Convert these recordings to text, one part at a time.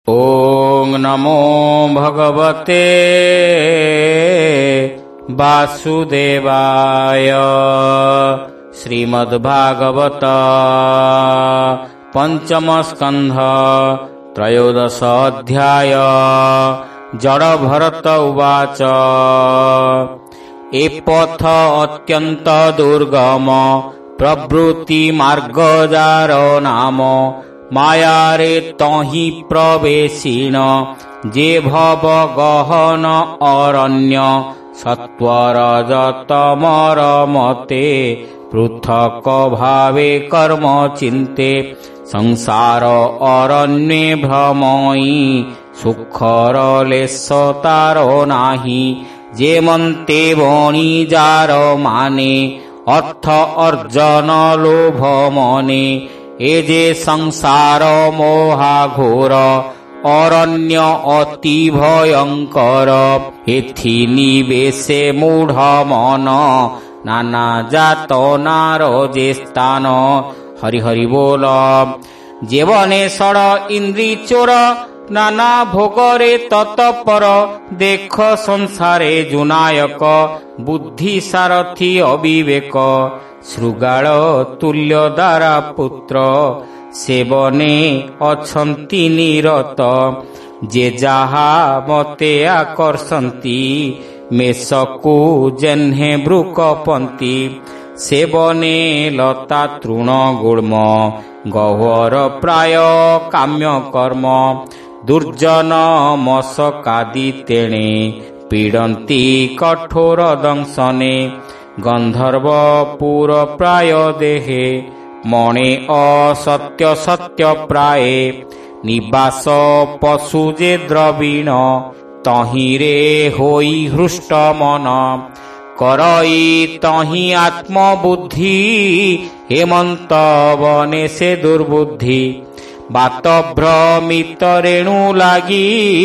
ओं नमो भगवते वासुदेवाय। श्रीमद्भागवत पंचम स्कंध त्रयोदश अध्याय। जड़भरत उवाच। एपथ अत्यंत दुर्गम प्रवृत्ति मार्गजार नाम। मायारे तहि प्रवेशिण जे भव गहन अरण्य। सत्वरजतमर मते पृथक भावे कर्म चिन्ते। संसार अरण्ये भ्रमई सुखर लेश तारो नाही। जे मन्ते बणिजार माने अर्थ अर्जन लोभ मने। ए जे संसार मोहाघोर अरण्य अति भयंकर। एथि निवेशे मूढ़ मन नाना जात नारजे स्थान। हरि हरि बोल। जेवने षड इंद्री चोर नाना भोगरे तत्पर। देख संसारे जुनायक बुद्धि सारथी अविवेक। शृगाल तुल्य दारा पुत्र सेवने अछंती निरत। जे जाहा मते आकर्षंती मेषकु जेन्हे ब्रुकपंती। सेवने लता तृण गुल्म गह्वर प्राय काम्य कर्म। दुर्जन मशकादि तेणे पीडंती कठोर दंशने। गंधर्व पुर प्राय देहे मणे असत्य सत्य प्राये। निवास पशु जे द्रवीण तहिरे होई हृष्ट मन। करई तहि आत्मबुद्धि हेमंत बने से दुर्बुद्धि। बात भ्रमित रेणु लागी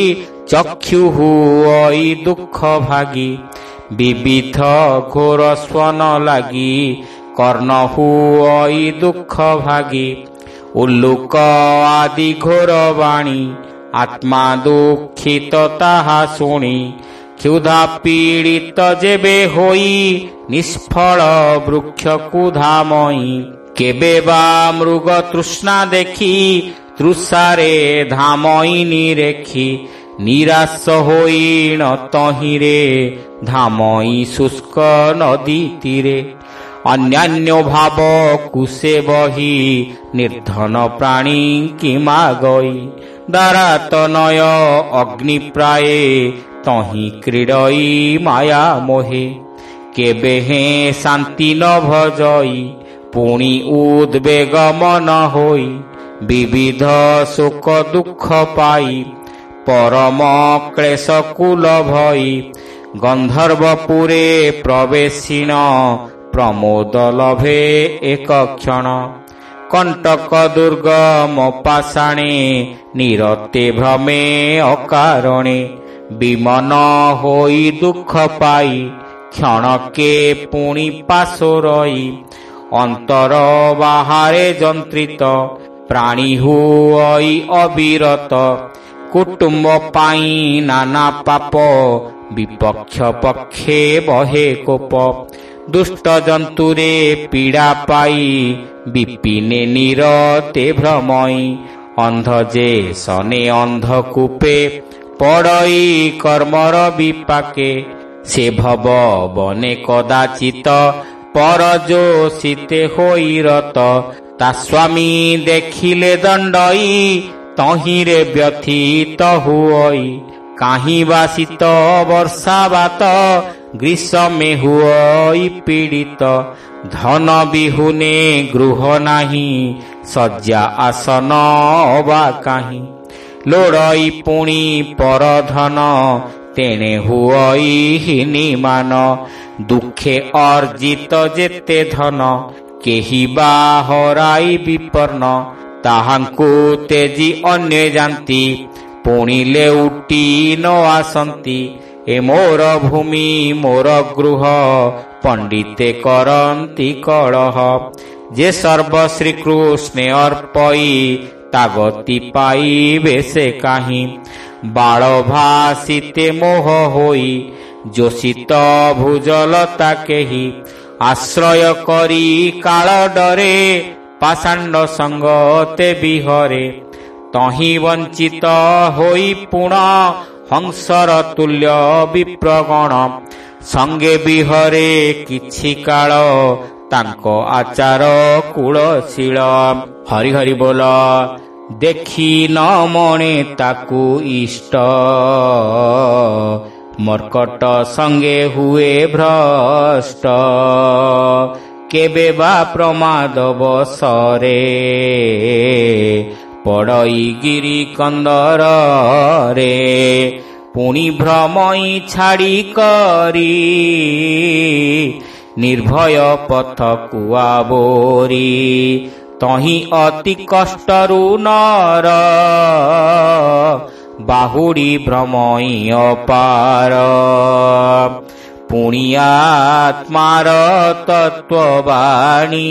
चक्षु हुई दुख भागी। विविध घोर स्वन लागी कर्ण हुई दुख भागी। उल्लुक आदि घोर वाणी आत्मा दुखित ताहा शुणी। क्षुधा पीड़ित जेबे होई निष्फल वृक्ष कुधामई। केबे बा मृग तृष्णा देखी तृषारे धामई निरेखी। निराश होई न तहिरे धामई शुष्क नदी तीरे। अन्यान्य भाव कुशे बही निर्धन प्राणी किमा गई। दारातनय अग्नि प्राये तहि क्रीडई माया मोहे। केबे हे शांति न भजई पुणी उद्वेग मन होई। विविध शोक दुख पाई परम क्लेश कुल भई। गंधर्वपुरे प्रवेशिण प्रमोद लभे एक क्षण। कंटक दुर्गम पाषाणे निरते भ्रमे अकारणे। विमन होई दुख पाई क्षणके पुणी पाशोरई। अंतर बाहारे जंत्रित प्राणी हुई अविरत। कुटुंब पाई नाना पाप विपक्ष पक्षे बहे कोप। दुष्ट जंतुरे पीड़ा पाई विपिने निरते भ्रमई। अंध जे सने अंधकूपे पड़ई कर्मर विपाके। से भव बने कदाचित पर जो सीते होई रत। ता स्वामी देखिले दंडई तहिरे व्यथित हुई। काहीं बासित वर्षा बात ग्रीष्मे हुई पीड़ित। धन बिहुने गृह नाही शय्या आसन अबा काहीं। लोड़ई पुणी पर धन तेणे हुई हिनिमान। दुखे अर्जित जेते धन केहि बा हराई विपन्न। ताहांकु तेजी अन्य जानती पुणी लेउटी न आसंती। ए मोर भूमि मोर गृह पंडिते करंती कलह। जे सर्व श्रीकृष्णे अर्पई ତାଗତି ପାଇବେ ସେ କାହିଁ। ବାଳ ଭାସିତେ ମୋହ ହୋଇ ଯୋଷିତ ଭୁଜଲତା କେହି। ଆଶ୍ରୟ କରି କାଳ ଡରେ ପାଷାଣ୍ଡ ସଙ୍ଗତେ ବିହରେ। ତହିଁ ବଞ୍ଚିତ ହୋଇ ପୁଣ ହଂସର ତୁଲ୍ୟ ବିପ୍ରଗଣ। ସଙ୍ଗେ ବିହରେ କିଛି କାଳ ତାଙ୍କ ଆଚାର କୁଳଶୀଳ। ହରି ହରି ବୋଲ। ଦେଖି ନ ମଣେ ତାକୁ ଇଷ୍ଟ ମର୍କଟ ସଙ୍ଗେ ହୁଏ ଭ୍ରଷ୍ଟ। କେବେ ବା ପ୍ରମାଦ ବସରେ ପଡ଼ଇ ଗିରି କନ୍ଦରରେ। ପୁଣି ଭ୍ରମଇ ଛାଡ଼ି କରି ନିର୍ଭୟ ପଥକୁ ଆବୋରି। ତହିଁ ଅତି କଷ୍ଟରୁ ନର ବାହୁଡ଼ି ଭ୍ରମଇ ଅପାର। ପୁଣି ଆତ୍ମାର ତତ୍ତ୍ୱବାଣୀ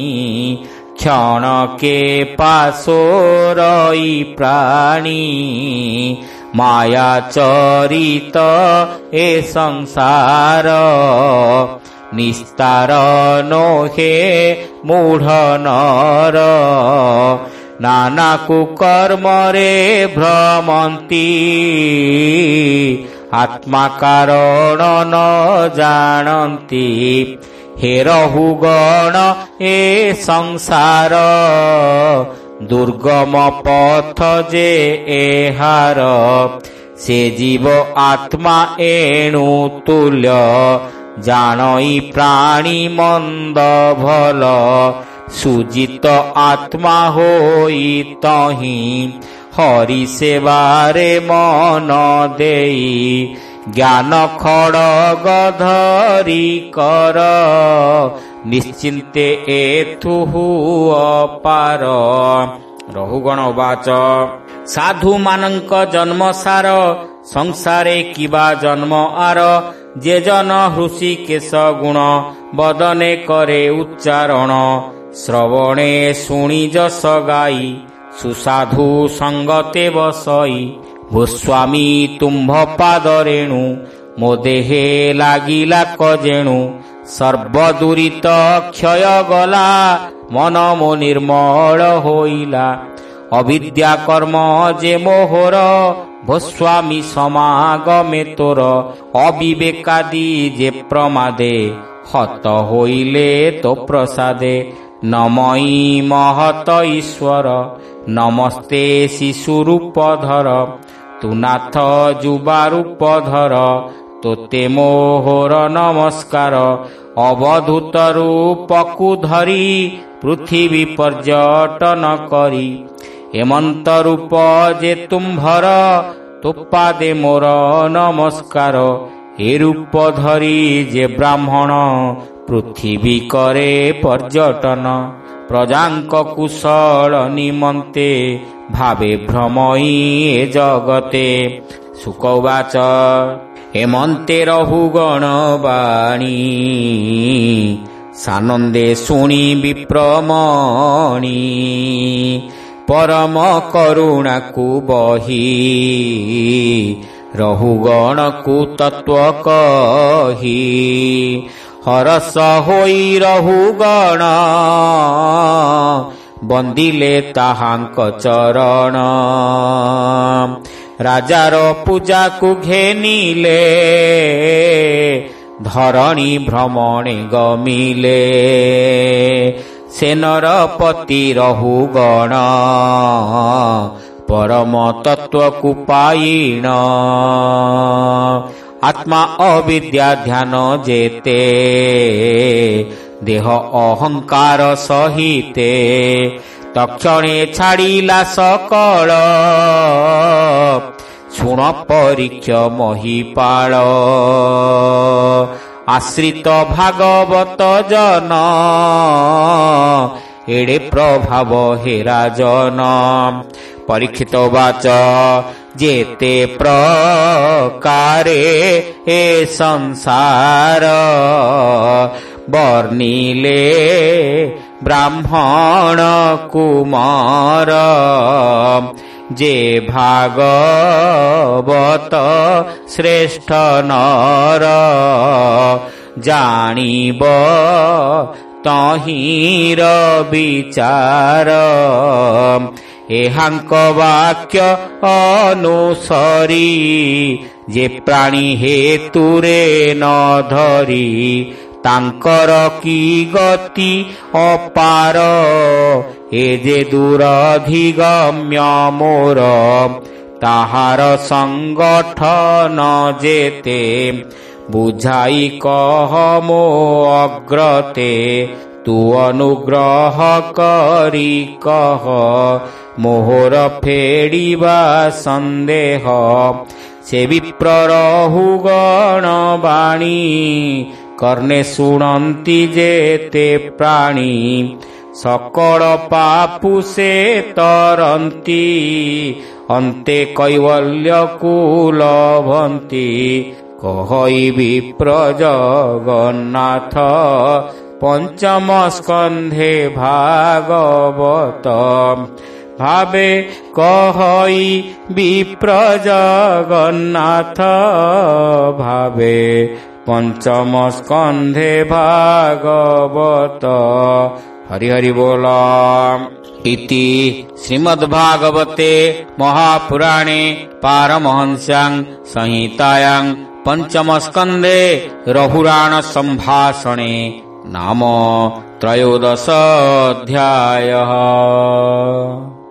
କ୍ଷଣକେ ପାଶୋରଇ ପ୍ରାଣୀ। ମାୟା ଚରିତ ଏ ସଂସାର ନିସ୍ତାର ନୋହେ ମୂଢ଼ ନର। ନାନା କୁକର୍ମରେ ଭ୍ରମନ୍ତି ଆତ୍ମା କାରଣ ନ ଜାଣନ୍ତି। ହେ ରହୁଗଣ ଏ ସଂସାର ଦୁର୍ଗମ ପଥ ଯେ ଏହାର। ସେ ଜୀବ ଆତ୍ମା ଏଣୁ ତୁଲ୍ୟ ଜାଣଇ ପ୍ରାଣୀ ମନ୍ଦ ଭଲ। ସୁଜିତ ଆତ୍ମା ହୋଇ ତହିଁ ହରି ସେବାରେ ମନ ଦେଇ। ଜ୍ଞାନ ଖଡ଼ଗ ଧରି କର ନିଶ୍ଚିନ୍ତେ ଏଥୁ ଅପାର। ରହୁଗଣ ବାଚ। ସାଧୁ ମାନଙ୍କ ଜନ୍ମସାର ସଂସାରେ କିବା ଜନ୍ମ ଆର। ଯେ ଜନ ହୃଷିକେଶ ଗୁଣ ବଦନେ କରେ ଉଚ୍ଚାରଣ। ଶ୍ରବଣେ ଶୁଣି ଯଶ ଗାଇ ସୁସାଧୁ ସଙ୍ଗତେ ବସଇ। ଗୋସ୍ୱାମୀ ତୁମ୍ଭ ପାଦରେଣୁ ମୋ ଦେହେ ଲାଗିଲା କଜେଣୁ। ସର୍ବଦୁରିତ କ୍ଷୟ ଗଲା ମନ ମୋ ନିର୍ମଳ ହୋଇଲା। ଅବିଦ୍ୟା କର୍ମ ଯେ ମୋହର ଭୋସ୍ୱାମୀ ସମାଗମେ ତୋର। ଅବିବେକାଦି ଯେ ପ୍ରମାଦେ ହତ ହୋଇଲେ ତୋ ପ୍ରସାଦେ। ନମଇ ମହତ ଈଶ୍ୱର ନମସ୍ତେ ଶିଶୁ ରୂପ ଧର। ତୁ ନାଥ ଯୁବା ରୂପ ଧର ତୋତେ ମୋହର ନମସ୍କାର। ଅବଧୂତ ରୂପକୁ ଧରି ପୃଥିବୀ ପର୍ଯ୍ୟଟନ କରି। ଏମନ୍ତ ରୂପ ଯେ ତୁମ୍ଭର ତୋ ପାଦେ ମୋର ନମସ୍କାର। ଏ ରୂପ ଧରି ଯେ ବ୍ରାହ୍ମଣ ପୃଥିବୀ କରେ ପର୍ଯ୍ୟଟନ। ପ୍ରଜାଙ୍କ କୁଶଳ ନିମନ୍ତେ ଭାବେ ଭ୍ରମଇ ଏ ଜଗତେ। ଶୁକବାଚ। ଏମନ୍ତେ ରହୁଗଣ ବାଣୀ ସାନନ୍ଦେ ଶୁଣି ବିପ୍ରମଣି। ପରମ କରୁଣାକୁ ବହି ରହୁଗଣକୁ ତତ୍ତ୍ୱ କହି। ହରସ ହୋଇ ରହୁଗଣ ବନ୍ଦିଲେ ତାହାଙ୍କ ଚରଣ। ରାଜାର ପୂଜାକୁ ଘେନିଲେ ଧରଣୀ ଭ୍ରମଣେ ଗମିଲେ। ସେନର ପତି ରହୁଗଣ ପରମ ତତ୍ତ୍ୱକୁ ପାଇଣ। ଆତ୍ମା ଅବିଦ୍ୟା ଧ୍ୟାନ ଯେତେ ଦେହ ଅହଙ୍କାର ସହିତେ। ତକ୍ଷଣେ ଛାଡ଼ିଲା ସକଳ ଶୁଣ ପରୀକ୍ଷ ମହିପାଳ। ଆଶ୍ରିତ ଭାଗବତ ଜନ ଏଡ଼େ ପ୍ରଭାବ ହେ ରାଜନ। ପରୀକ୍ଷିତ ବାଚ। ଯେତେ ପ୍ରକାରେ ଏ ସଂସାର ବର୍ଣ୍ଣିଲେ ବ୍ରାହ୍ମଣ କୁମାର ଯେ ଭାଗବତ ଶ୍ରେଷ୍ଠ ନର ଜାଣିବ ତହିଁର ବିଚାର ଏହାଙ୍କ ବାକ୍ୟ ଅନୁସରି ଯେ ପ୍ରାଣୀ ହେତୁରେ ନ ଧରି ତାଙ୍କର କି ଗତି ଅପାର ଏ ଯେ ଦୂରଧିଗମ୍ୟ ମୋର ତାହାର ସଂଗଠନ ଯେତେ ବୁଝାଇ କହ ମୋ ଅଗ୍ରତେ ତୁ ଅନୁଗ୍ରହ କରି କହ ମୋହର ଫେଡ଼ିବା ସନ୍ଦେହ ସେ ବିପ୍ର ରହୁଗଣ ବାଣୀ କର୍ଣ୍ଣେ ଶୁଣନ୍ତି ଯେତେ ପ୍ରାଣୀ ସକଳ ପାପୁ ସେ ତରନ୍ତି ଅନ୍ତେ କୈବଲ୍ୟକୁ ଲଭନ୍ତି କହି ବିପ୍ର ଜଗନ୍ନାଥ ପଞ୍ଚମ ସ୍କନ୍ଧେ ଭାଗବତ ଭାବେ କହି ବିପ୍ର ଜଗନ୍ନାଥ ଭାବେ ପଞ୍ଚମ ସ୍କନ୍ଧେ ଭାଗବତ। ହରି ହରି ବୋଲ। ଇତି ଶ୍ରୀମଦ୍ଭାଗବତେ ମହାପୁରାଣେ ପାରମହଂସ୍ୟାଂ ସଂହିତାୟାଂ ପଞ୍ଚମ ସ୍କନ୍ଧେ ରଘୁରାଣ ସମ୍ଭାଷଣେ ନାମ ତ୍ରୟୋଦଶ ଅଧ୍ୟାୟः।